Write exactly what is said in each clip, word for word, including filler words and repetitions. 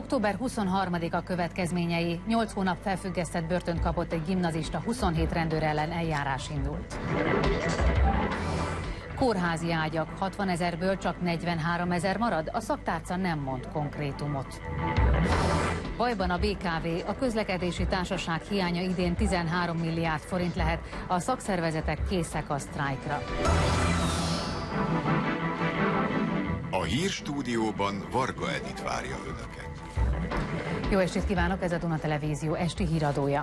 október huszonharmadika következményei. nyolc hónap felfüggesztett börtönt kapott egy gimnazista, huszonhét rendőr ellen eljárás indult. Kórházi ágyak, hatvanezerből csak negyvenháromezer marad, a szaktárca nem mond konkrétumot. Bajban a bé ká vé, a közlekedési társaság hiánya idén tizenhárom milliárd forint lehet, a szakszervezetek készek a sztrájkra. A hírstúdióban Varga Edit várja önöket. Jó estét kívánok, ez a Duna Televízió esti híradója.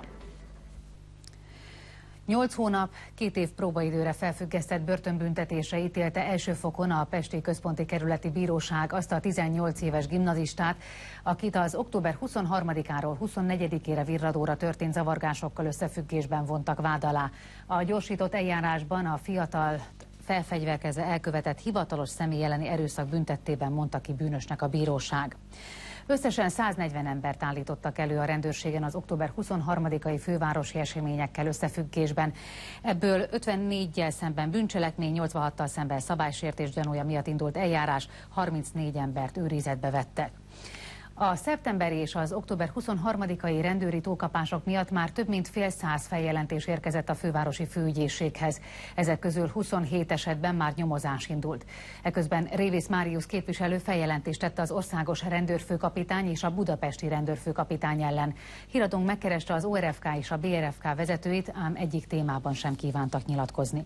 Nyolc hónap, két év próbaidőre felfüggesztett börtönbüntetésre ítélte első fokon a Pesti Központi Kerületi Bíróság azt a tizennyolc éves gimnazistát, akit az október huszonharmadikáról huszonnegyedikére Virradóra történt zavargásokkal összefüggésben vontak vád alá. A gyorsított eljárásban a fiatal felfegyverkezve elkövetett hivatalos személy elleni erőszak büntettében mondta ki bűnösnek a bíróság. Összesen száznegyven embert állítottak elő a rendőrségen az október huszonharmadikai fővárosi eseményekkel összefüggésben. Ebből ötvennégyel szemben bűncselekmény, nyolcvanhattal szemben szabálysértés gyanúja miatt indult eljárás, harmincnégy embert őrizetbe vettek. A szeptemberi és az október huszonharmadikai rendőri túlkapások miatt már több mint fél száz feljelentés érkezett a fővárosi főügyészséghez. Ezek közül huszonhét esetben már nyomozás indult. Eközben Révész Máriusz képviselő feljelentést tette az országos rendőrfőkapitány és a budapesti rendőrfőkapitány ellen. Híradónk megkereste az o er ef ká és a bé er ef ká vezetőit, ám egyik témában sem kívántak nyilatkozni.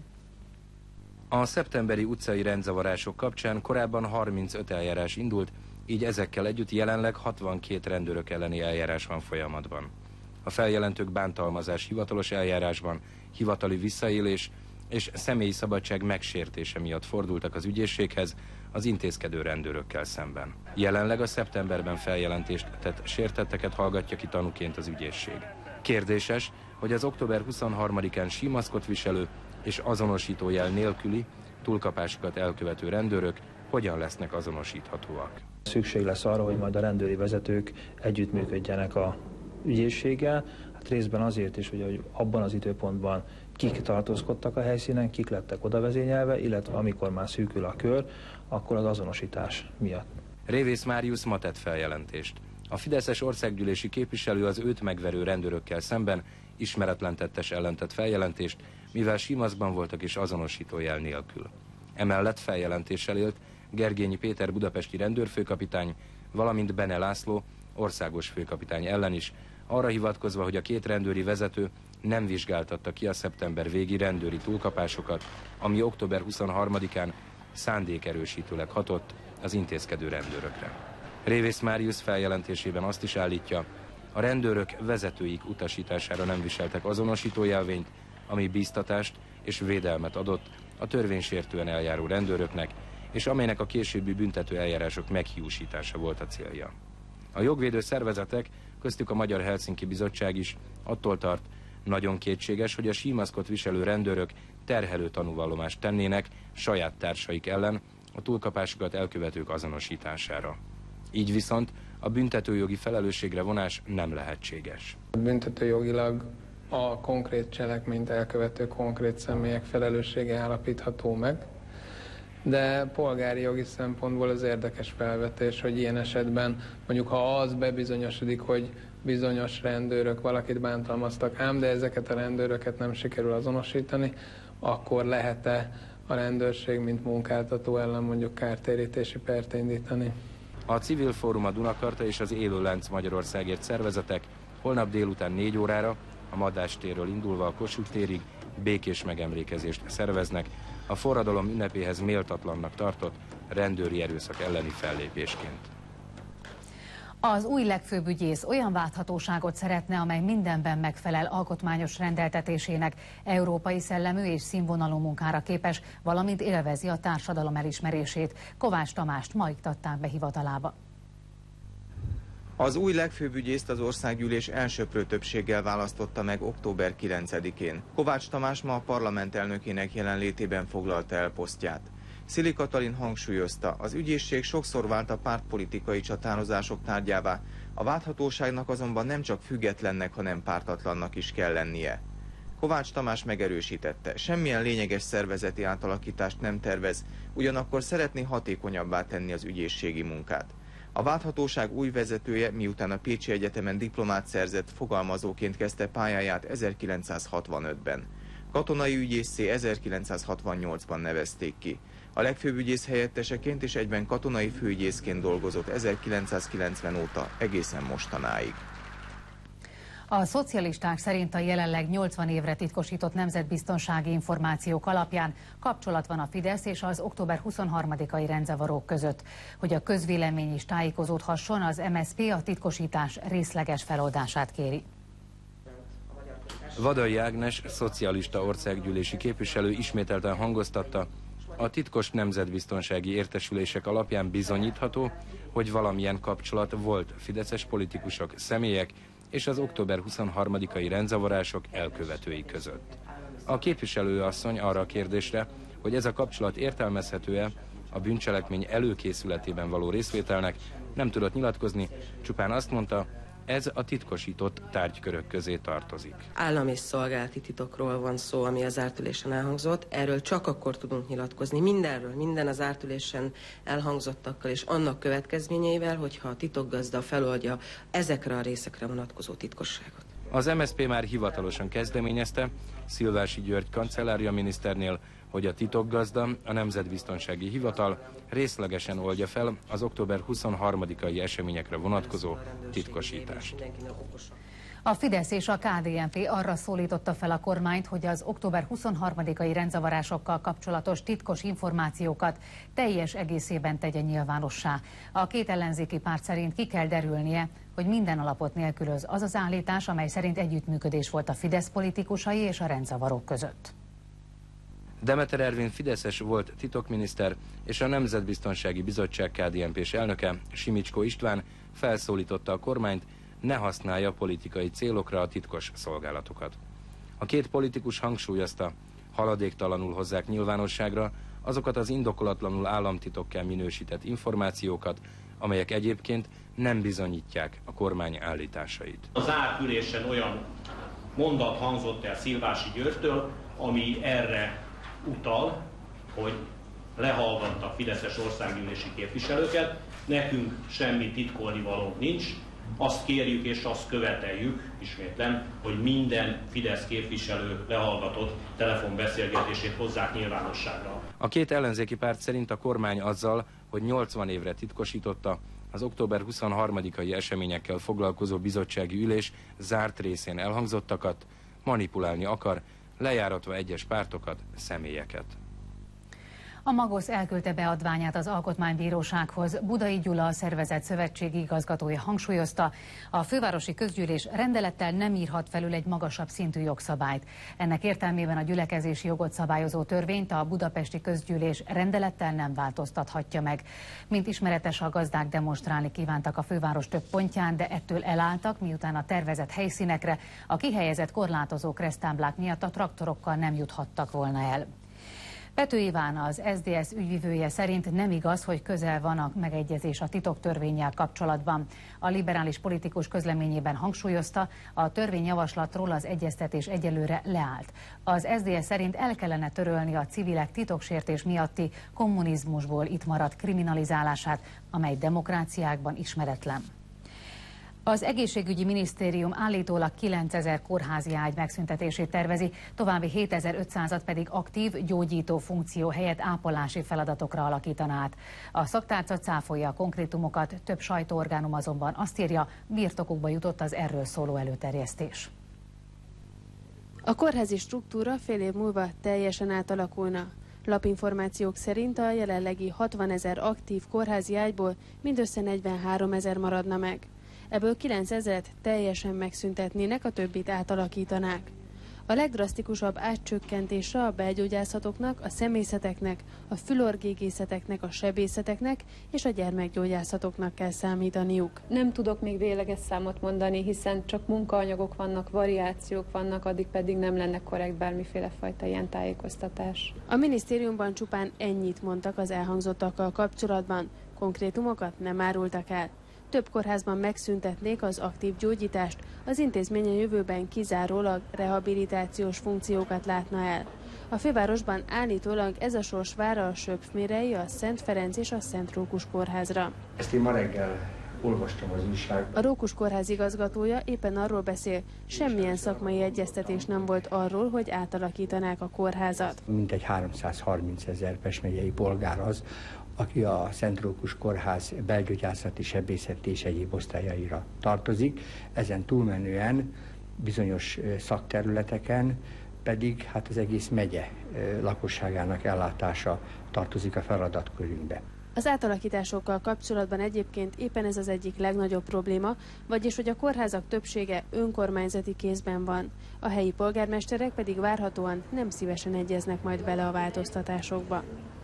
A szeptemberi utcai rendzavarások kapcsán korábban harmincöt eljárás indult, így ezekkel együtt jelenleg hatvankét rendőrök elleni eljárás van folyamatban. A feljelentők bántalmazás hivatalos eljárásban, hivatali visszaélés és személyi szabadság megsértése miatt fordultak az ügyészséghez az intézkedő rendőrökkel szemben. Jelenleg a szeptemberben feljelentést tett sértetteket hallgatja ki tanúként az ügyészség. Kérdéses, hogy az október huszonharmadikán símaszkot viselő és azonosítójel nélküli túlkapásokat elkövető rendőrök hogyan lesznek azonosíthatóak. Szükség lesz arra, hogy majd a rendőri vezetők együttműködjenek a ügyészséggel, hát részben azért is, hogy abban az időpontban kik tartózkodtak a helyszínen, kik lettek odavezényelve, illetve amikor már szűkül a kör, akkor az azonosítás miatt. Révész Máriusz ma tett feljelentést. A fideszes országgyűlési képviselő az őt megverő rendőrökkel szemben ismeretlen tettes ellen tett feljelentést, mivel símaszkban voltak és azonosítójel nélkül. Emellett feljelentéssel élt Gergényi Péter budapesti rendőrfőkapitány, valamint Bene László országos főkapitány ellen is, arra hivatkozva, hogy a két rendőri vezető nem vizsgáltatta ki a szeptember végi rendőri túlkapásokat, ami október huszonharmadikán szándékerősítőleg hatott az intézkedő rendőrökre. Révész Máriusz feljelentésében azt is állítja, a rendőrök vezetőik utasítására nem viseltek azonosítójelvényt, ami bíztatást és védelmet adott a törvénysértően eljáró rendőröknek, és amelynek a későbbi büntető eljárások meghiúsítása volt a célja. A jogvédő szervezetek, köztük a Magyar Helsinki Bizottság is attól tart, nagyon kétséges, hogy a símaszkot viselő rendőrök terhelő tanúvallomást tennének saját társaik ellen a túlkapásokat elkövetők azonosítására. Így viszont a büntetőjogi felelősségre vonás nem lehetséges. Büntetőjogilag a konkrét cselekményt elkövető konkrét személyek felelőssége állapítható meg, de polgári jogi szempontból az érdekes felvetés, hogy ilyen esetben mondjuk ha az bebizonyosodik, hogy bizonyos rendőrök valakit bántalmaztak, ám de ezeket a rendőröket nem sikerül azonosítani, akkor lehet-e a rendőrség, mint munkáltató ellen mondjuk kártérítési pert indítani? A Civil Fórum, a Dunakarta és az Élő Lánc Magyarországért szervezetek holnap délután négy órára a Madách térről indulva a Kossuth térig békés megemlékezést szerveznek a forradalom ünnepéhez méltatlannak tartott rendőri erőszak elleni fellépésként. Az új legfőbb ügyész olyan válthatóságot szeretne, amely mindenben megfelel alkotmányos rendeltetésének, európai szellemű és színvonalú munkára képes, valamint élvezi a társadalom elismerését. Kovács Tamást ma iktatták be hivatalába. Az új legfőbb ügyészt az országgyűlés elsöprő többséggel választotta meg október kilencedikén. Kovács Tamás ma a parlament elnökének jelenlétében foglalta el posztját. Szili Katalin hangsúlyozta, az ügyészség sokszor vált a pártpolitikai csatározások tárgyává, a válthatóságnak azonban nem csak függetlennek, hanem pártatlannak is kell lennie. Kovács Tamás megerősítette, semmilyen lényeges szervezeti átalakítást nem tervez, ugyanakkor szeretné hatékonyabbá tenni az ügyészségi munkát. A válthatóság új vezetője, miután a Pécsi Egyetemen diplomát szerzett, fogalmazóként kezdte pályáját ezerkilencszázhatvanötben. Katonai ügyészé ezerkilencszázhatvannyolcban nevezték ki. A legfőbb ügyész helyetteseként és egyben katonai főügyészként dolgozott ezerkilencszázkilencven óta egészen mostanáig. A szocialisták szerint a jelenleg nyolcvan évre titkosított nemzetbiztonsági információk alapján kapcsolat van a Fidesz és az október huszonharmadikai rendzavarok között. Hogy a közvélemény is tájékozódhasson, az em es zé pé a titkosítás részleges feloldását kéri. Vadai Ágnes, szocialista országgyűlési képviselő ismételten hangoztatta, a titkos nemzetbiztonsági értesülések alapján bizonyítható, hogy valamilyen kapcsolat volt fideszes politikusok, személyek és az október huszonharmadikai rendzavarások elkövetői között. A képviselőasszony arra a kérdésre, hogy ez a kapcsolat értelmezhető-e a bűncselekmény előkészületében való részvételnek, nem tudott nyilatkozni, csupán azt mondta, ez a titkosított tárgykörök közé tartozik. Állami szolgálati titokról van szó, ami az zárt ülésen elhangzott. Erről csak akkor tudunk nyilatkozni. Mindenről, minden az zárt ülésen elhangzottakkal és annak következményeivel, hogyha a titokgazda feloldja ezekre a részekre vonatkozó titkosságot. Az em es zé pé már hivatalosan kezdeményezte Szilvási György kancellárja miniszternél, hogy a titokgazda, a Nemzetbiztonsági Hivatal részlegesen oldja fel az október huszonharmadikai eseményekre vonatkozó titkosítást. A Fidesz és a ká dé en pé arra szólította fel a kormányt, hogy az október huszonharmadikai rendzavarásokkal kapcsolatos titkos információkat teljes egészében tegye nyilvánossá. A két ellenzéki párt szerint ki kell derülnie, hogy minden alapot nélkülöz az az állítás, amely szerint együttműködés volt a Fidesz politikusai és a rendzavarok között. Demeter Ervin fideszes volt titokminiszter, és a Nemzetbiztonsági Bizottság ká dé en pés elnöke, Simicskó István felszólította a kormányt, ne használja politikai célokra a titkos szolgálatokat. A két politikus hangsúlyozta, haladéktalanul hozzák nyilvánosságra azokat az indokolatlanul államtitokká minősített információkat, amelyek egyébként nem bizonyítják a kormány állításait. Az zárt ülésen olyan mondat hangzott el Szilvási Györgytől, ami erre utal, hogy lehallgattak fideszes országgyűlési képviselőket, nekünk semmi titkolnivalónk nincs, azt kérjük és azt követeljük, ismétlem, hogy minden Fidesz képviselő lehallgatott telefonbeszélgetését hozzák nyilvánosságra. A két ellenzéki párt szerint a kormány azzal, hogy nyolcvan évre titkosította, az október huszonharmadikai eseményekkel foglalkozó bizottsági ülés zárt részén elhangzottakat, manipulálni akar, lejáratva egyes pártokat, személyeket. A Magosz elküldte beadványát az Alkotmánybírósághoz. Budai Gyula, a szervezet szövetségi igazgatója hangsúlyozta, a fővárosi közgyűlés rendelettel nem írhat felül egy magasabb szintű jogszabályt. Ennek értelmében a gyülekezési jogot szabályozó törvényt a budapesti közgyűlés rendelettel nem változtathatja meg. Mint ismeretes, a gazdák demonstrálni kívántak a főváros több pontján, de ettől elálltak, miután a tervezett helyszínekre a kihelyezett korlátozó kereszttáblák miatt a traktorokkal nem juthattak volna el. Pető Iván, az es zé dé es ügyvivője szerint nem igaz, hogy közel van a megegyezés a titoktorvénnyel kapcsolatban. A liberális politikus közleményében hangsúlyozta, a törvényjavaslatról az egyeztetés egyelőre leállt. Az es zé dé es szerint el kellene törölni a civilek titoksértés miatti kommunizmusból itt maradt kriminalizálását, amely demokráciákban ismeretlen. Az egészségügyi minisztérium állítólag kilencezer kórházi ágy megszüntetését tervezi, további hétezer-ötszázat pedig aktív gyógyító funkció helyett ápolási feladatokra alakítaná át. A szaktárca cáfolja a konkrétumokat, több sajtóorgánum azonban azt írja, birtokukba jutott az erről szóló előterjesztés. A kórházi struktúra fél év múlva teljesen átalakulna. Lapinformációk szerint a jelenlegi hatvanezer aktív kórházi ágyból mindössze negyvenháromezer maradna meg. Ebből kilencezret teljesen megszüntetnének, a többit átalakítanák. A legdrasztikusabb átcsökkentésre a belgyógyászatoknak, a szemészeteknek, a fülorgégészeteknek, a sebészeteknek és a gyermekgyógyászatoknak kell számítaniuk. Nem tudok még végleges számot mondani, hiszen csak munkaanyagok vannak, variációk vannak, addig pedig nem lenne korrekt bármiféle fajta ilyen tájékoztatás. A minisztériumban csupán ennyit mondtak az elhangzottakkal kapcsolatban, konkrétumokat nem árultak el. Több kórházban megszüntetnék az aktív gyógyítást, az intézmény a jövőben kizárólag rehabilitációs funkciókat látna el. A fővárosban állítólag ez a sors vár a Söpfmérei, a Szent Ferenc és a Szent Rókus kórházra. Ezt én ma reggel olvastam az újságban. A Rókus kórház igazgatója éppen arról beszél, semmilyen szakmai egyeztetés nem volt arról, hogy átalakítanák a kórházat. Mintegy háromszázharminc ezer Pest megyei polgár az, aki a Szent Rókus kórház belgyógyászati, sebészeti és egyéb osztályaira tartozik. Ezen túlmenően bizonyos szakterületeken pedig hát az egész megye lakosságának ellátása tartozik a feladatkörünkbe. Az átalakításokkal kapcsolatban egyébként éppen ez az egyik legnagyobb probléma, vagyis hogy a kórházak többsége önkormányzati kézben van. A helyi polgármesterek pedig várhatóan nem szívesen egyeznek majd bele a változtatásokba.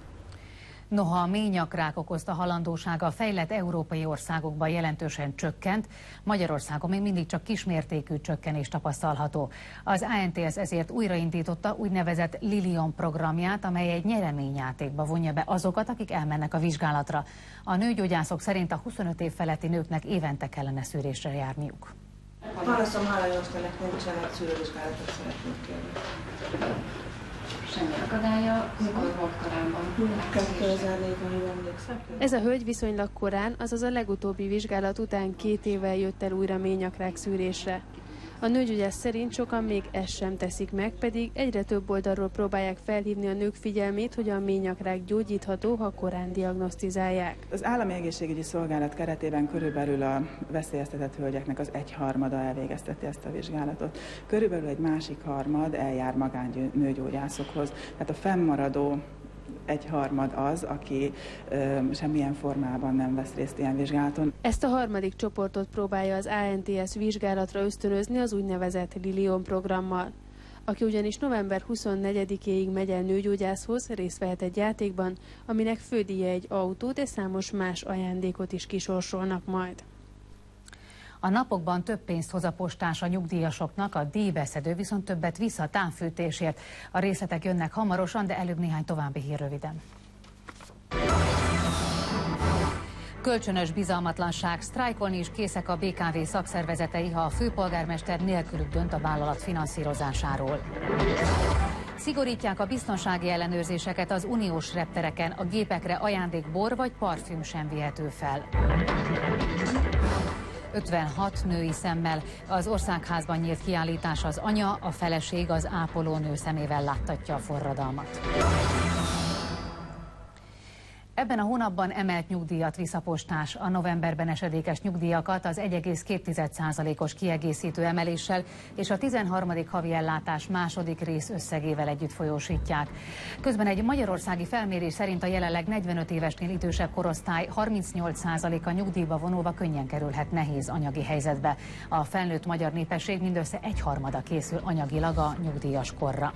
Noha a ményakrák okozta halandósága a fejlett európai országokban jelentősen csökkent, Magyarországon még mindig csak kismértékű csökkenés tapasztalható. Az á en té es ezért újraindította úgynevezett Lilium programját, amely egy nyereményjátékba vonja be azokat, akik elmennek a vizsgálatra. A nőgyógyászok szerint a huszonöt év feletti nőknek évente kellene szűrésre járniuk. Válaszom, hála jó Istennek nincsen, egy szűrővizsgálatot szeretnék kérni. Semmi akadálya, mikor volt korábban? kétezer-négyben emlékszem. Ez a hölgy viszonylag korán, azaz a legutóbbi vizsgálat után két évvel jött el újra ményakrák szűrésre. A nőgyógyász szerint sokan még ezt sem teszik meg, pedig egyre több oldalról próbálják felhívni a nők figyelmét, hogy a ményakrák gyógyítható, ha korán diagnosztizálják. Az Állami Egészségügyi Szolgálat keretében körülbelül a veszélyeztetett hölgyeknek az egyharmada elvégezteti ezt a vizsgálatot. Körülbelül egy másik harmad eljár magánnőgyógyászokhoz. Tehát a fennmaradó egyharmad az, aki ö, semmilyen formában nem vesz részt ilyen vizsgálaton. Ezt a harmadik csoportot próbálja az á en té es vizsgálatra ösztönözni az úgynevezett Lilium programmal. Aki ugyanis november huszonnegyedikéig megy el nőgyógyászhoz, részt vehet egy játékban, aminek fődíja egy autót és számos más ajándékot is kisorsolnak majd. A napokban több pénzt hoz a postás a nyugdíjasoknak, a díjbeszedő viszont többet visz a távfűtésért. A részletek jönnek hamarosan, de előbb néhány további hír röviden. Kölcsönös bizalmatlanság, sztrájkolni is készek a bé ká vé szakszervezetei, ha a főpolgármester nélkülük dönt a vállalat finanszírozásáról. Szigorítják a biztonsági ellenőrzéseket az uniós reptereken, a gépekre ajándék bor vagy parfüm sem vihető fel. ötvenhat női szemmel. Az Országházban nyílt kiállítás az anya, a feleség, az ápolónő szemével láttatja a forradalmat. Ebben a hónapban emelt nyugdíjat visz a postás. A novemberben esedékes nyugdíjakat az egy egész két százalékos kiegészítő emeléssel és a tizenharmadik havi ellátás második rész összegével együtt folyósítják. Közben egy magyarországi felmérés szerint a jelenleg negyvenöt évesnél idősebb korosztály harmincnyolc százaléka nyugdíjba vonulva könnyen kerülhet nehéz anyagi helyzetbe. A felnőtt magyar népesség mindössze egyharmada készül anyagilag a nyugdíjas korra.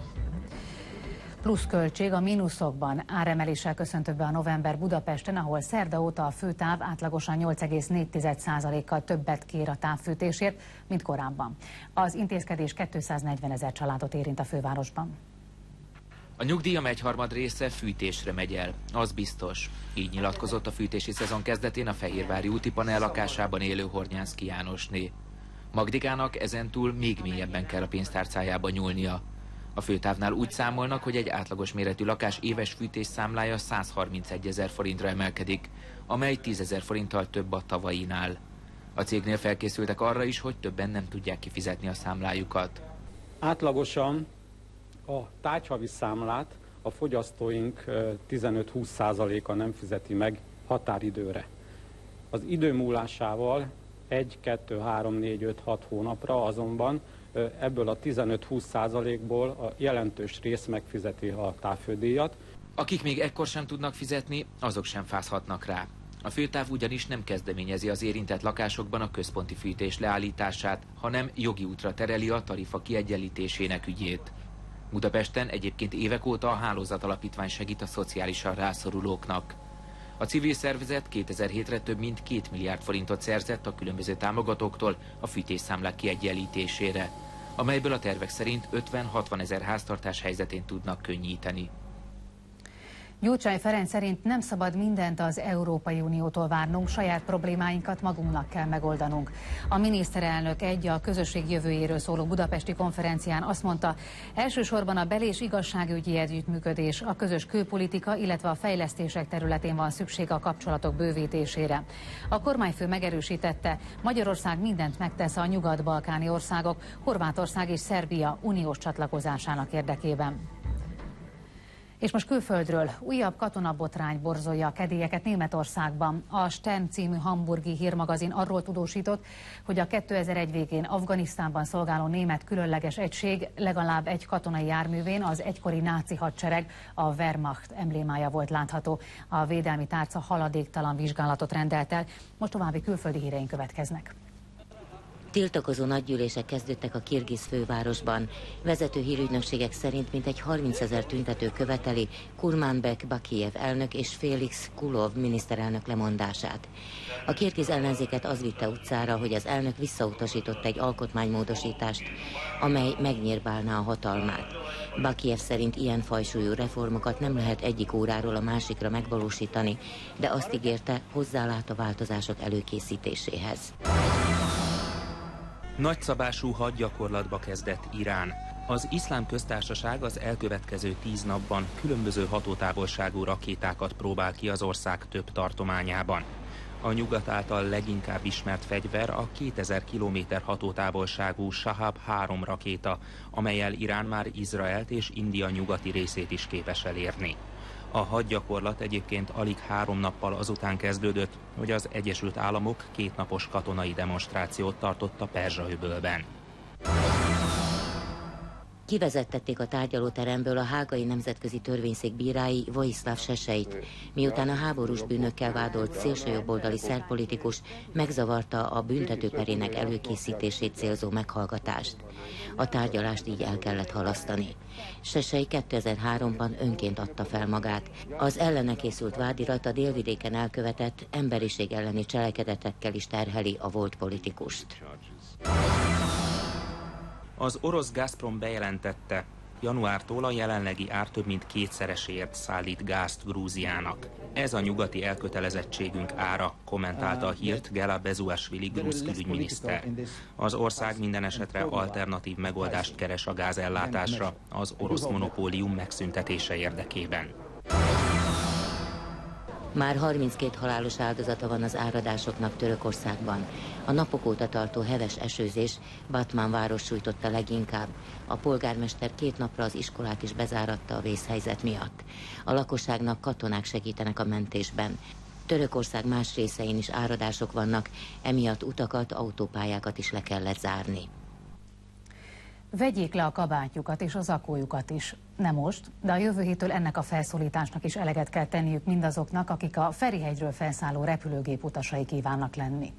Plusz költség a mínuszokban. Áremeléssel köszöntött be a november Budapesten, ahol szerda óta a főtáv átlagosan nyolc egész négy százalékkal többet kér a távfűtésért, mint korábban. Az intézkedés kétszáznegyven ezer családot érint a fővárosban. A nyugdíjam egyharmad része fűtésre megy el, az biztos. Így nyilatkozott a fűtési szezon kezdetén a Fehérvári úti panel lakásában élő Hornyánszky Jánosné. Magdikának ezentúl még mélyebben kell a pénztárcájába nyúlnia. A főtávnál úgy számolnak, hogy egy átlagos méretű lakás éves fűtés számlája százharmincegy ezer forintra emelkedik, amely tízezer forinttal több a tavainál. A cégnél felkészültek arra is, hogy többen nem tudják kifizetni a számlájukat. Átlagosan a tárgyhavi számlát a fogyasztóink tizenöt-húsz százaléka nem fizeti meg határidőre. Az idő múlásával egy, kettő, három, négy, öt, hat hónapra azonban ebből a tizenöt-húsz százalékból a jelentős rész megfizeti a távfődíjat. Akik még ekkor sem tudnak fizetni, azok sem fázhatnak rá. A főtáv ugyanis nem kezdeményezi az érintett lakásokban a központi fűtés leállítását, hanem jogi útra tereli a tarifa kiegyenlítésének ügyét. Budapesten egyébként évek óta a Hálózat Alapítvány segít a szociálisan rászorulóknak. A civil szervezet kétezer-hétre több mint két milliárd forintot szerzett a különböző támogatóktól a fűtésszámlák kiegyenlítésére, amelyből a tervek szerint ötven-hatvan ezer háztartás helyzetén tudnak könnyíteni. Gyurcsány Ferenc szerint nem szabad mindent az Európai Uniótól várnunk, saját problémáinkat magunknak kell megoldanunk. A miniszterelnök egy a közösség jövőjéről szóló budapesti konferencián azt mondta, elsősorban a bel- és igazságügyi együttműködés, a közös külpolitika, illetve a fejlesztések területén van szükség a kapcsolatok bővítésére. A kormányfő megerősítette, Magyarország mindent megtesz a nyugat-balkáni országok, Horvátország és Szerbia uniós csatlakozásának érdekében. És most külföldről újabb katonabotrány borzolja a kedélyeket Németországban. A Stern című hamburgi hírmagazin arról tudósított, hogy a kétezer-egy végén Afganisztánban szolgáló német különleges egység legalább egy katonai járművén az egykori náci hadsereg, a Wehrmacht emblémája volt látható. A védelmi tárca haladéktalan vizsgálatot rendelt el. Most további külföldi híreink következnek. Tiltakozó nagygyűlések kezdődtek a kirgiz fővárosban. Vezető hírügynökségek szerint mintegy harmincezer tüntető követeli Kurmanbek Bakijev elnök és Félix Kulov miniszterelnök lemondását. A kirgiz ellenzéket az vitte utcára, hogy az elnök visszautasított egy alkotmánymódosítást, amely megnyírbálná a hatalmát. Bakijev szerint ilyen fajsúlyú reformokat nem lehet egyik óráról a másikra megvalósítani, de azt ígérte, hozzálát a változások előkészítéséhez. Nagyszabású hadgyakorlatba kezdett Irán. Az Iszlám Köztársaság az elkövetkező tíz napban különböző hatótávolságú rakétákat próbál ki az ország több tartományában. A nyugat által leginkább ismert fegyver a kétezer kilométer hatótávolságú Shahab három rakéta, amellyel Irán már Izraelt és India nyugati részét is képes elérni. A hadgyakorlat egyébként alig három nappal azután kezdődött, hogy az Egyesült Államok kétnapos katonai demonstrációt tartott a Perzsa-öbölben. Kivezettették a tárgyalóteremből a hágai nemzetközi törvényszék bírái Vojislav Seseit, miután a háborús bűnökkel vádolt szélsőjobboldali szerb politikus megzavarta a büntetőperének előkészítését célzó meghallgatást. A tárgyalást így el kellett halasztani. Sesei kétezer-háromban önként adta fel magát. Az ellene készült vádirat a délvidéken elkövetett emberiség elleni cselekedetekkel is terheli a volt politikust. Az orosz Gazprom bejelentette, januártól a jelenlegi ár több mint kétszereséért szállít gázt Grúziának. Ez a nyugati elkötelezettségünk ára, kommentálta a hírt Gela Bezuashvili grúz külügyminiszter. Az ország minden esetre alternatív megoldást keres a gázellátásra, az orosz monopólium megszüntetése érdekében. Már harminckét halálos áldozata van az áradásoknak Törökországban. A napok óta tartó heves esőzés Batman város sújtotta leginkább. A polgármester két napra az iskolát is bezáratta a vészhelyzet miatt. A lakosságnak katonák segítenek a mentésben. Törökország más részein is áradások vannak, emiatt utakat, autópályákat is le kellett zárni. Vegyék le a kabátjukat és a zakójukat is. Nem most, de a jövő héttől ennek a felszólításnak is eleget kell tenniük mindazoknak, akik a Ferihegyről felszálló repülőgép utasai kívánnak lenni.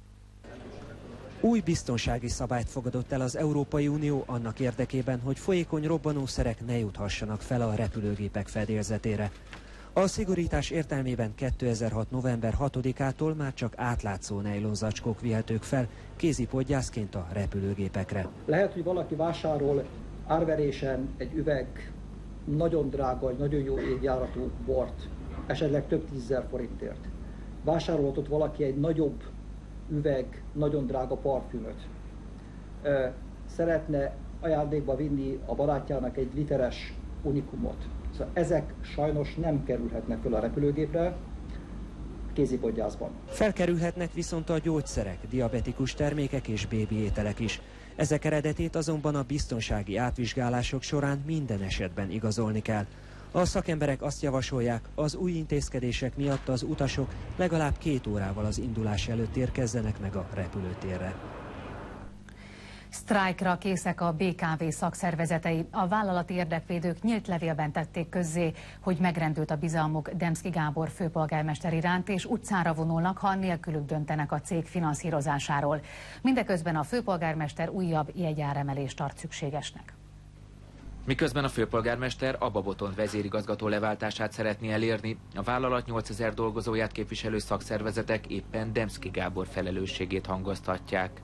Új biztonsági szabályt fogadott el az Európai Unió annak érdekében, hogy folyékony robbanószerek ne juthassanak fel a repülőgépek fedélzetére. A szigorítás értelmében kétezer-hat november hatodikától már csak átlátszó nejlonzacskók vihetők fel kézipodgyászként a repülőgépekre. Lehet, hogy valaki vásárol árverésen egy üveg nagyon drága, nagyon jó évjáratú bort, esetleg több tízezer forintért. Vásárolhatott valaki egy nagyobb üveg, nagyon drága parfümöt. Szeretne ajándékba vinni a barátjának egy literes unikumot. Szóval ezek sajnos nem kerülhetnek fel a repülőgépre kézipodgyászban. Felkerülhetnek viszont a gyógyszerek, diabetikus termékek és bébi ételek is. Ezek eredetét azonban a biztonsági átvizsgálások során minden esetben igazolni kell. A szakemberek azt javasolják, az új intézkedések miatt az utasok legalább két órával az indulás előtt érkezzenek meg a repülőtérre. Sztrájkra készek a bé ká vé szakszervezetei. A vállalati érdekvédők nyílt levélben tették közzé, hogy megrendült a bizalmuk Demszky Gábor főpolgármester iránt, és utcára vonulnak, ha nélkülük döntenek a cég finanszírozásáról. Mindeközben a főpolgármester újabb jegyáremelést tart szükségesnek. Miközben a főpolgármester Abba Botond vezérigazgató leváltását szeretné elérni, a vállalat nyolcezer dolgozóját képviselő szakszervezetek éppen Demszky Gábor felelősségét hangoztatják.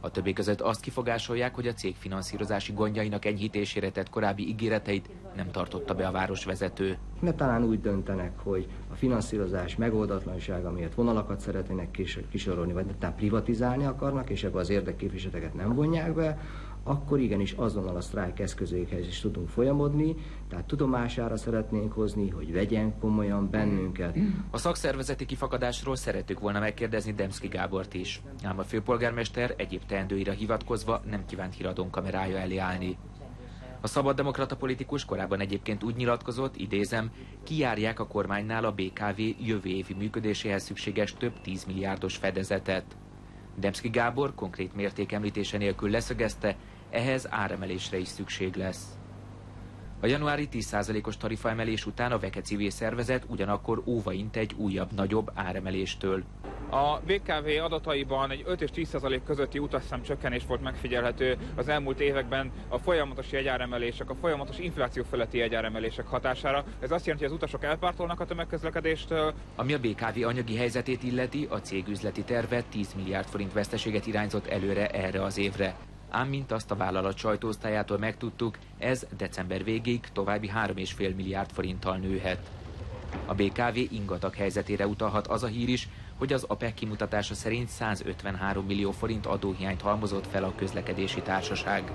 A többi között azt kifogásolják, hogy a cég finanszírozási gondjainak enyhítésére tett korábbi ígéreteit nem tartotta be a városvezető. Ne talán úgy döntenek, hogy a finanszírozás megoldatlansága miatt vonalakat szeretnének kis kisorolni, vagy netán privatizálni akarnak, és ebbe az érdekképviseleteket nem vonják be, akkor igenis azonnal a sztrájk eszközéhez is tudunk folyamodni, tehát tudomására szeretnénk hozni, hogy vegyen komolyan bennünket. A szakszervezeti kifakadásról szerettük volna megkérdezni Demszky Gábort is, ám a főpolgármester egyéb teendőire hivatkozva nem kívánt híradón kamerája elé állni. A szabaddemokrata politikus korábban egyébként úgy nyilatkozott, idézem, kijárják a kormánynál a bé ká vé jövő évi működéséhez szükséges több tízmilliárdos fedezetet. Demszky Gábor konkrét mérték említése nélkül leszögezte, ehhez áremelésre is szükség lesz. A januári tíz százalékos tarifaemelés után a Veke civil szervezet ugyanakkor óva int egy újabb, nagyobb áremeléstől. A bé ká vé adataiban egy öt és tíz százalék közötti utasszám csökkenés volt megfigyelhető az elmúlt években a folyamatos jegyáremelések, a folyamatos infláció feletti jegyáremelések hatására. Ez azt jelenti, hogy az utasok elpártolnak a tömegközlekedéstől. Ami a bé ká vé anyagi helyzetét illeti, a cég üzleti terve tíz milliárd forint veszteséget irányzott előre erre az évre. Ám mint azt a vállalat sajtóosztályától megtudtuk, ez december végéig további három egész öt milliárd forinttal nőhet. A bé ká vé ingatag helyzetére utalhat az a hír is, hogy az á pé e ká kimutatása szerint százötvenhárom millió forint adóhiányt halmozott fel a közlekedési társaság.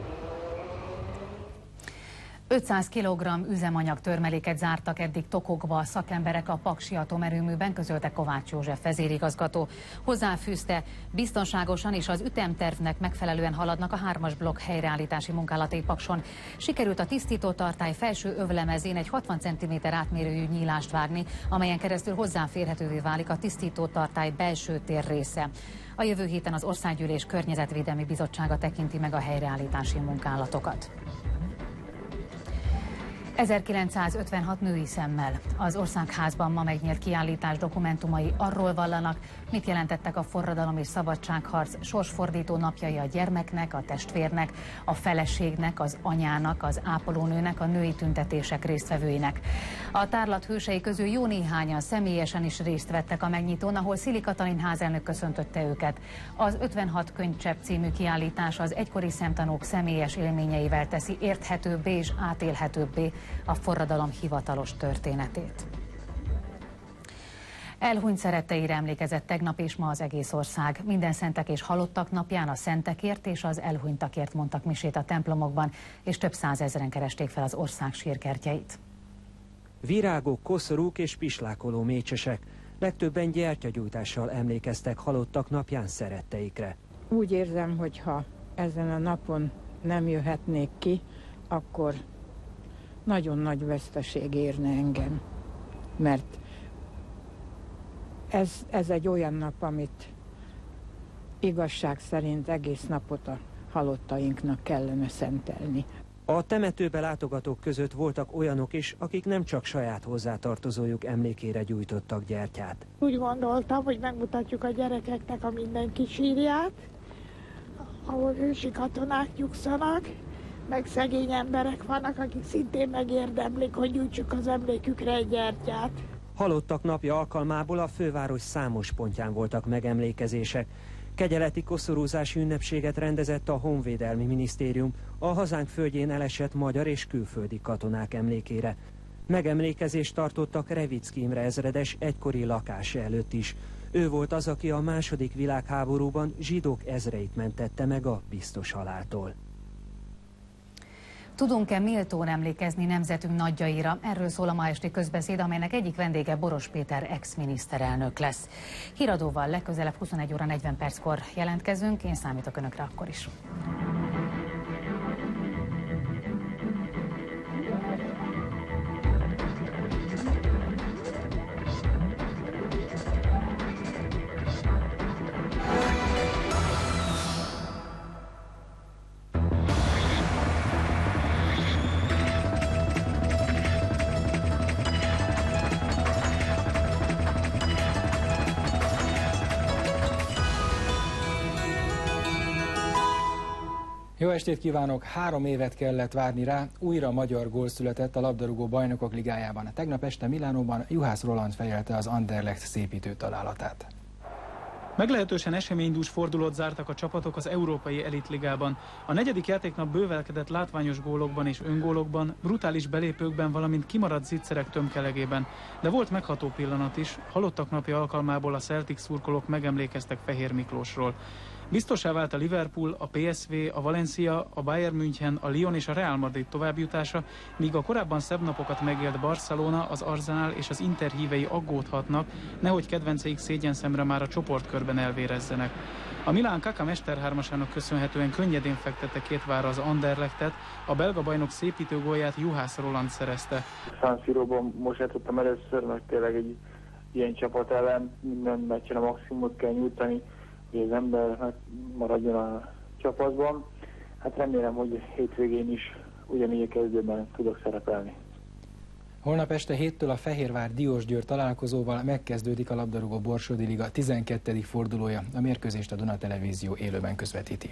ötszáz kilogramm üzemanyag törmeléket zártak eddig Tokokba a szakemberek a paksi atomerőműben, közölte Kovács József vezérigazgató. Hozzáfűzte, biztonságosan és az ütemtervnek megfelelően haladnak a hármas blokk helyreállítási munkálatai Pakson. Sikerült a tisztító tartály felső övlemezén egy hatvan centiméter átmérőjű nyílást vágni, amelyen keresztül hozzáférhetővé válik a tisztító tartály belső térrésze. A jövő héten az Országgyűlés Környezetvédelmi Bizottsága tekinti meg a helyreállítási munkálatokat. ezerkilencszázötvenhat női szemmel. Az Országházban ma megnyílt kiállítás dokumentumai arról vallanak, mit jelentettek a forradalom és szabadságharc sorsfordító napjai a gyermeknek, a testvérnek, a feleségnek, az anyának, az ápolónőnek, a női tüntetések résztvevőinek. A tárlat hősei közül jó néhányan személyesen is részt vettek a megnyitón, ahol Szili Katalin házelnök köszöntötte őket. Az ötvenhat könycsepp című kiállítás az egykori szemtanúk személyes élményeivel teszi érthetőbbé és átélhetőbbé a forradalom hivatalos történetét. Elhunyt szeretteire emlékezett tegnap és ma az egész ország. Minden szentek és halottak napján a szentekért és az elhunytakért mondtak misét a templomokban, és több százezren keresték fel az ország sírkertjeit. Virágok, koszorúk és pislákoló mécsesek. Legtöbben gyertyagyújtással emlékeztek halottak napján szeretteikre. Úgy érzem, hogy ha ezen a napon nem jöhetnék ki, akkor nagyon nagy veszteség érne engem, mert ez, ez egy olyan nap, amit igazság szerint egész napot a halottainknak kellene szentelni. A temetőbe látogatók között voltak olyanok is, akik nem csak saját hozzátartozójuk emlékére gyújtottak gyertyát. Úgy gondoltam, hogy megmutatjuk a gyerekeknek a mindenki sírját, ahol ősi katonák nyugszanak, meg szegény emberek vannak, akik szintén megérdemlik, hogy gyújtsuk az emlékükre egy gyertyát. Halottak napja alkalmából a főváros számos pontján voltak megemlékezések. Kegyeleti koszorúzási ünnepséget rendezett a Honvédelmi Minisztérium a hazánk földjén elesett magyar és külföldi katonák emlékére. Megemlékezést tartottak Revicki Imre ezredes egykori lakása előtt is. Ő volt az, aki a második világháborúban zsidók ezreit mentette meg a biztos haláltól. Tudunk-e méltón emlékezni nemzetünk nagyjaira? Erről szól a ma esti közbeszéd, amelynek egyik vendége Boros Péter ex-miniszterelnök lesz. Híradóval legközelebb huszonegy óra negyven perckor jelentkezünk, én számítok önökre akkor is. Jó estét kívánok! Három évet kellett várni rá, újra magyar gól született a labdarúgó bajnokok ligájában. Tegnap este Milánóban Juhász Roland fejelte az Anderlecht szépítő találatát. Meglehetősen eseménydús fordulót zártak a csapatok az Európai Elitligában. A negyedik játéknap bővelkedett látványos gólokban és öngólokban, brutális belépőkben, valamint kimaradt zicserek tömkelegében. De volt megható pillanat is, halottak napja alkalmából a Celtic szurkolók megemlékeztek Fehér Miklósról. Biztossá vált a Liverpool, a pé es vé, a Valencia, a Bayern München, a Lyon és a Real Madrid továbbjutása, míg a korábban szebb napokat megélt Barcelona, az Arsenal és az Inter hívei aggódhatnak, nehogy kedvenceik szégyenszemre már a csoportkörben elvérezzenek. A Milán Kaka mesterhármasának köszönhetően könnyedén fektette két vára az Anderlechtet, a belga bajnok szépítő gólját Juhász Roland szerezte. San Siróban most játszottam először, meg tényleg egy ilyen csapat ellen minden meccsen a maximumot kell nyújtani, hogy az ember maradjon a csapatban. Hát remélem, hogy hétvégén is ugyanígy a kezdőben tudok szerepelni. Holnap este héttől a Fehérvár Diósgyőr találkozóval megkezdődik a labdarúgó Borsodi Liga tizenkettedik fordulója. A mérkőzést a Duna Televízió élőben közvetíti.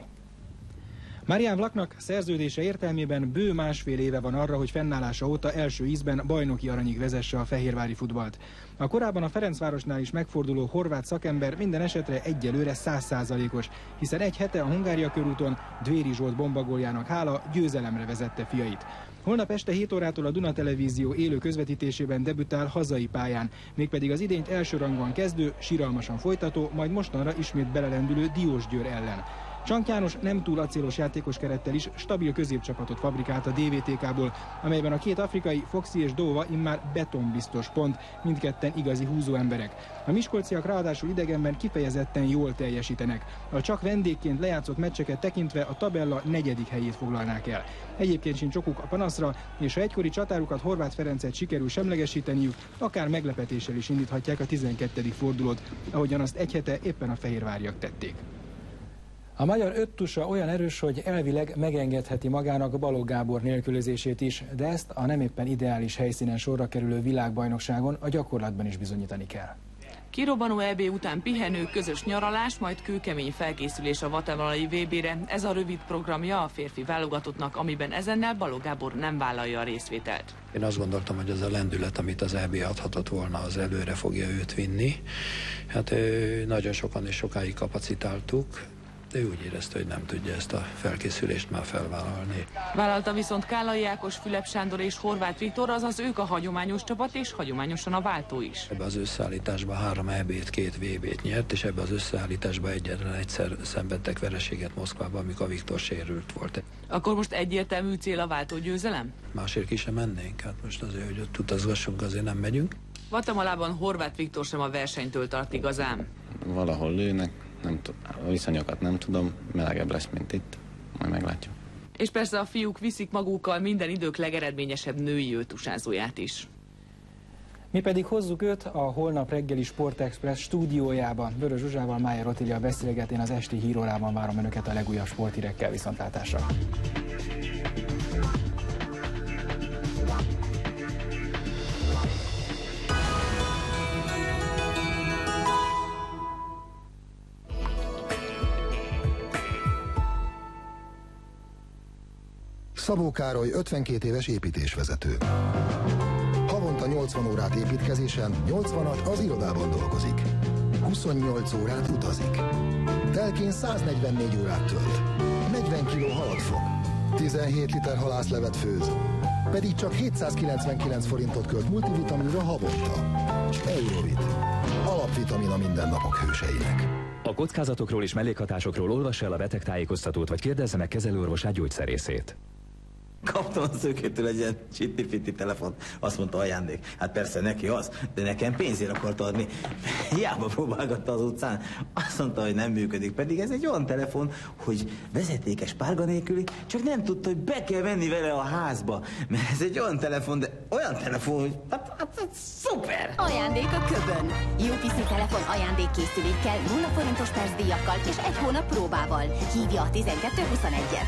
Marián Vlachnak szerződése értelmében bő másfél éve van arra, hogy fennállása óta első ízben bajnoki aranyig vezesse a fehérvári futballt. A korábban a Ferencvárosnál is megforduló horvát szakember minden esetre egyelőre száz százalékos, hiszen egy hete a Hungária körúton Dvéri Zsolt bombagóljának hála győzelemre vezette fiait. Holnap este hét órától a Duna Televízió élő közvetítésében debütál hazai pályán, mégpedig az idényt elsőrangúan kezdő, siralmasan folytató, majd mostanra ismét belelendülő Diósgyőr ellen. Csank János nem túl acélos játékos kerettel is stabil középcsapatot fabrikált a dé vé té ká-ból, amelyben a két afrikai, Foxy és Dóva immár betonbiztos pont, mindketten igazi húzó emberek. A miskolciak ráadásul idegenben kifejezetten jól teljesítenek. A csak vendégként lejátszott meccseket tekintve a tabella negyedik helyét foglalnák el. Egyébként sincs okuk a panaszra, és ha egykori csatárukat, Horváth Ferencet sikerül semlegesíteniük, akár meglepetéssel is indíthatják a tizenkettedik fordulót, ahogyan azt egy hete éppen a fehérváriak tették. A magyar öttusa olyan erős, hogy elvileg megengedheti magának Balogh Gábor nélkülözését is, de ezt a nem éppen ideális helyszínen sorra kerülő világbajnokságon a gyakorlatban is bizonyítani kell. Kirobbanó é bé után pihenő, közös nyaralás, majd kőkemény felkészülés a guatemalai vé bére. Ez a rövid programja a férfi válogatottnak, amiben ezennel Balogh Gábor nem vállalja a részvételt. Én azt gondoltam, hogy az a lendület, amit az é bé adhatott volna, az előre fogja őt vinni. Hát nagyon sokan és sokáig kapacitáltuk, de ő úgy érezte, hogy nem tudja ezt a felkészülést már felvállalni. Vállalta viszont Kállai Ákos, Fülep Sándor és Horváth Viktor, azaz ők a hagyományos csapat, és hagyományosan a váltó is. Ebbe az összeállításban három é bét, két vé bét nyert, és ebbe az összeállításban egyetlen egyszer szenvedtek vereséget Moszkvában, amikor Viktor sérült volt. Akkor most egyértelmű cél a váltó győzelem? Másért ki sem mennénk, hát most azért, hogy ott utazgassunk, azért nem megyünk. Guatemalában Horváth Viktor sem a versenytől tart igazán. Valahol lőnek. Nem tudom, a viszonyokat nem tudom, melegebb lesz, mint itt, majd meglátjuk. És persze a fiúk viszik magukkal minden idők legeredményesebb női ötusázóját is. Mi pedig hozzuk őt a holnap reggeli Sportexpress stúdiójába. Vörös Zsuzsával, Májer Otília beszélget, én az esti hírórában várom önöket a legújabb sporthírekkel, viszontlátásra. Szabó Károly ötvenkét éves építésvezető. Havonta nyolcvan órát építkezésen, nyolcvanat az irodában dolgozik. huszonnyolc órát utazik. Telkén száznegyvennégy órát tölt. negyven kiló halat fog. tizenhét liter halászlevet főz. Pedig csak hétszázkilencvenkilenc forintot költ multivitaminra havonta. Eurovit. Alapvitamin a mindennapok hőseinek. A kockázatokról és mellékhatásokról olvassa el a betegtájékoztatót, vagy kérdezze meg kezelőorvosát, gyógyszerészét. Kaptam a szőkétől egy ilyen csitti-fitti telefont, azt mondta ajándék. Hát persze neki az, de nekem pénzért akart adni. Hiába próbálgatta az utcán, azt mondta, hogy nem működik. Pedig ez egy olyan telefon, hogy vezetékes párga nélküli, csak nem tudta, hogy be kell venni vele a házba. Mert ez egy olyan telefon, de olyan telefon, hogy hát, hát, hát szuper! Ajándék a Köbön. u pé cé telefon ajándékkészülékkel, nulla forintos percdíjakkal és egy hónap próbával. Hívja a tizenkettő huszonegyet.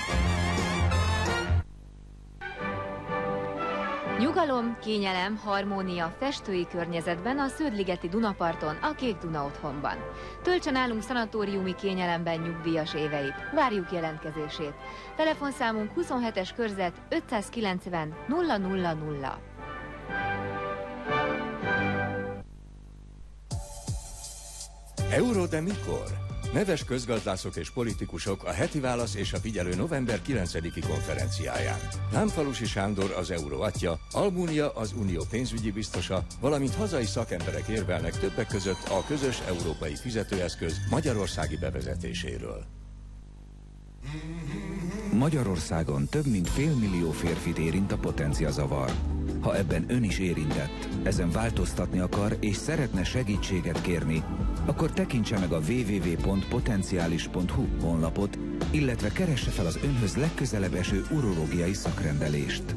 Nyugalom, kényelem, harmónia festői környezetben a Sződligeti Dunaparton, a Kék Duna otthonban. Töltse nálunk szanatóriumi kényelemben nyugdíjas éveit. Várjuk jelentkezését. Telefonszámunk huszonhetes körzet ötszázkilencven nulla nulla nulla. Euró, de mikor? Neves közgazdászok és politikusok a Heti Válasz és a Figyelő november kilencediki konferenciáján. Lámfalusi Sándor az euró atya, Almunia az unió pénzügyi biztosa, valamint hazai szakemberek érvelnek többek között a közös európai fizetőeszköz magyarországi bevezetéséről. Magyarországon több mint félmillió férfit érint a potenciazavar. Ha ebben ön is érintett, ezen változtatni akar és szeretne segítséget kérni, akkor tekintse meg a double-u double-u double-u pont potenciális pont hu honlapot, illetve keresse fel az önhöz legközelebb eső urológiai szakrendelést.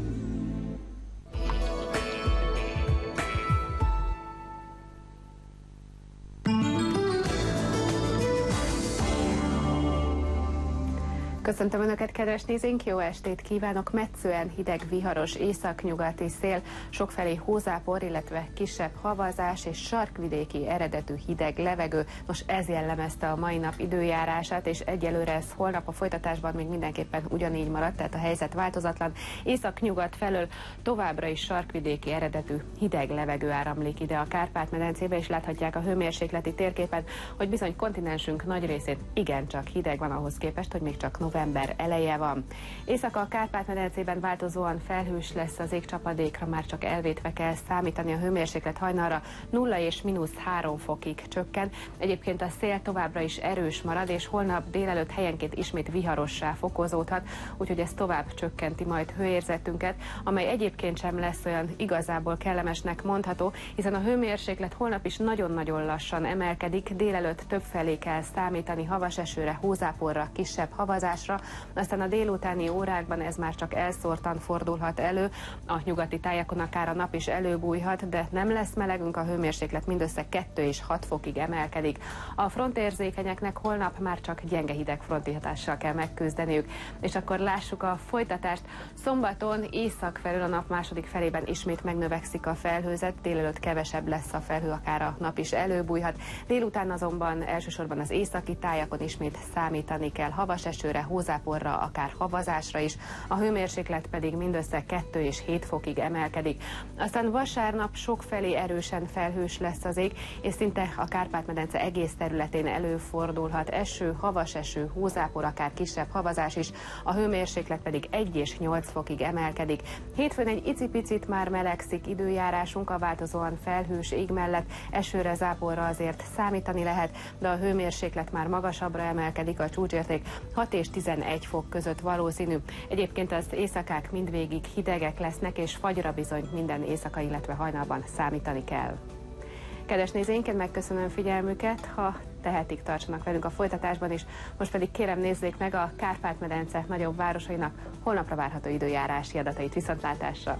Köszöntöm Önöket, kedves nézőink! Jó estét kívánok! Metszően hideg, viharos északnyugati szél, sokfelé hózápor, illetve kisebb havazás és sarkvidéki eredetű hideg levegő. Nos, ez jellemezte a mai nap időjárását, és egyelőre ez holnap a folytatásban még mindenképpen ugyanígy maradt, tehát a helyzet változatlan. Északnyugat felől továbbra is sarkvidéki eredetű hideg levegő áramlik ide a Kárpát-medencébe, és láthatják a hőmérsékleti térképen, hogy bizony kontinensünk nagy részén igencsak hideg van ahhoz képest, hogy még csak november eleje van. Éjszaka a Kárpát-medencében változóan felhős lesz, az égcsapadékra már csak elvétve kell számítani, a hőmérséklet hajnalra nulla és mínusz három fokig csökken. Egyébként a szél továbbra is erős marad, és holnap délelőtt helyenként ismét viharossá fokozódhat, úgyhogy ez tovább csökkenti majd hőérzetünket, amely egyébként sem lesz olyan igazából kellemesnek mondható, hiszen a hőmérséklet holnap is nagyon-nagyon lassan emelkedik, délelőtt többfelé kell számítani havas esőre, hózáporra, kisebb havazásra, aztán a délutáni órákban ez már csak elszórtan fordulhat elő, a nyugati tájakon akár a nap is előbújhat, de nem lesz melegünk, a hőmérséklet mindössze kettő és hat fokig emelkedik. A frontérzékenyeknek holnap már csak gyenge hidegfronti hatással kell megküzdeniük. És akkor lássuk a folytatást. Szombaton észak felől a nap második felében ismét megnövekszik a felhőzet, délelőtt kevesebb lesz a felhő, akár a nap is előbújhat. Délután azonban elsősorban az északi tájakon ismét számítani kell havas esőre, hózáporra, akár havazásra is, a hőmérséklet pedig mindössze kettő és hét fokig emelkedik. Aztán vasárnap sokfelé erősen felhős lesz az ég, és szinte a Kárpát-medence egész területén előfordulhat eső, havas eső, hózápor, akár kisebb havazás is, a hőmérséklet pedig egy és nyolc fokig emelkedik. Hétfőn egy icipicit már melegszik időjárásunk, a változóan felhős ég mellett esőre, záporra azért számítani lehet, de a hőmérséklet már magasabbra emelkedik, a csúcsérték hat és tizenegy fok között valószínű. Egyébként az éjszakák mindvégig hidegek lesznek, és fagyra bizony minden éjszaka, illetve hajnalban számítani kell. Kedves nézőink, én megköszönöm figyelmüket, ha tehetik, tartsanak velünk a folytatásban is. Most pedig kérem, nézzék meg a Kárpát-medence nagyobb városainak holnapra várható időjárási adatait. Viszontlátásra!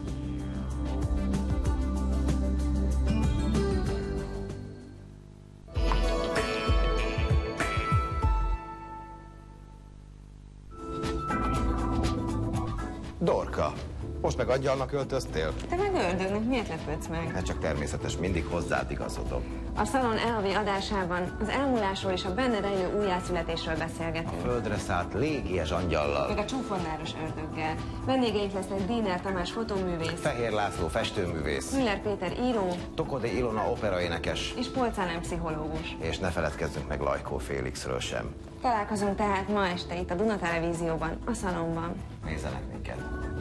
Dorka, most meg angyalnak öltöztél? Te meg ördögnek, miért lepődsz meg? Hát csak természetes, mindig hozzád igazodom. A Szalon e havi adásában az elmúlásról és a benne rejlő újjászületésről beszélgetünk. A földre szállt légies angyallal. Meg a csúfondáros ördöggel. Vendégeink lesznek Díner Tamás fotóművész, Fehér László festőművész, Müller Péter író, Tokodi Ilona operaénekes, és Polcán pszichológus. És ne feledkezzünk meg Lajkó Félixről sem. Találkozunk tehát ma este itt a Duna Televízióban, a Szalonban. Nézzenek minket!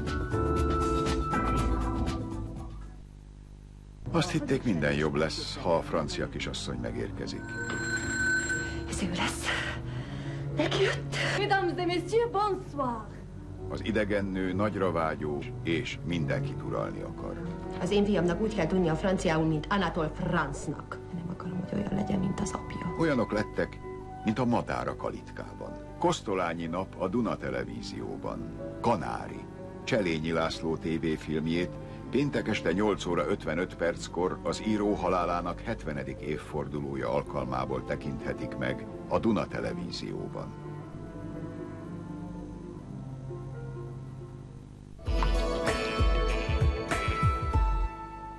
Azt hitték, minden jobb lesz, ha a francia kisasszony megérkezik. Ez ő lesz. Megjött! Mesdames et messieurs, bonsoir! Az idegen nő nagyra vágyó, és mindenkit uralni akar. Az én fiamnak úgy kell tudnia franciául, mint Anatole Francnak. Nem akarom, hogy olyan legyen, mint az apja. Olyanok lettek, mint a madár a kalitkában. Kosztolányi nap a Duna Televízióban. Kanári. Cselényi László tévéfilmjét péntek este nyolc óra ötvenöt perckor az író halálának hetvenedik évfordulója alkalmából tekinthetik meg a Duna Televízióban.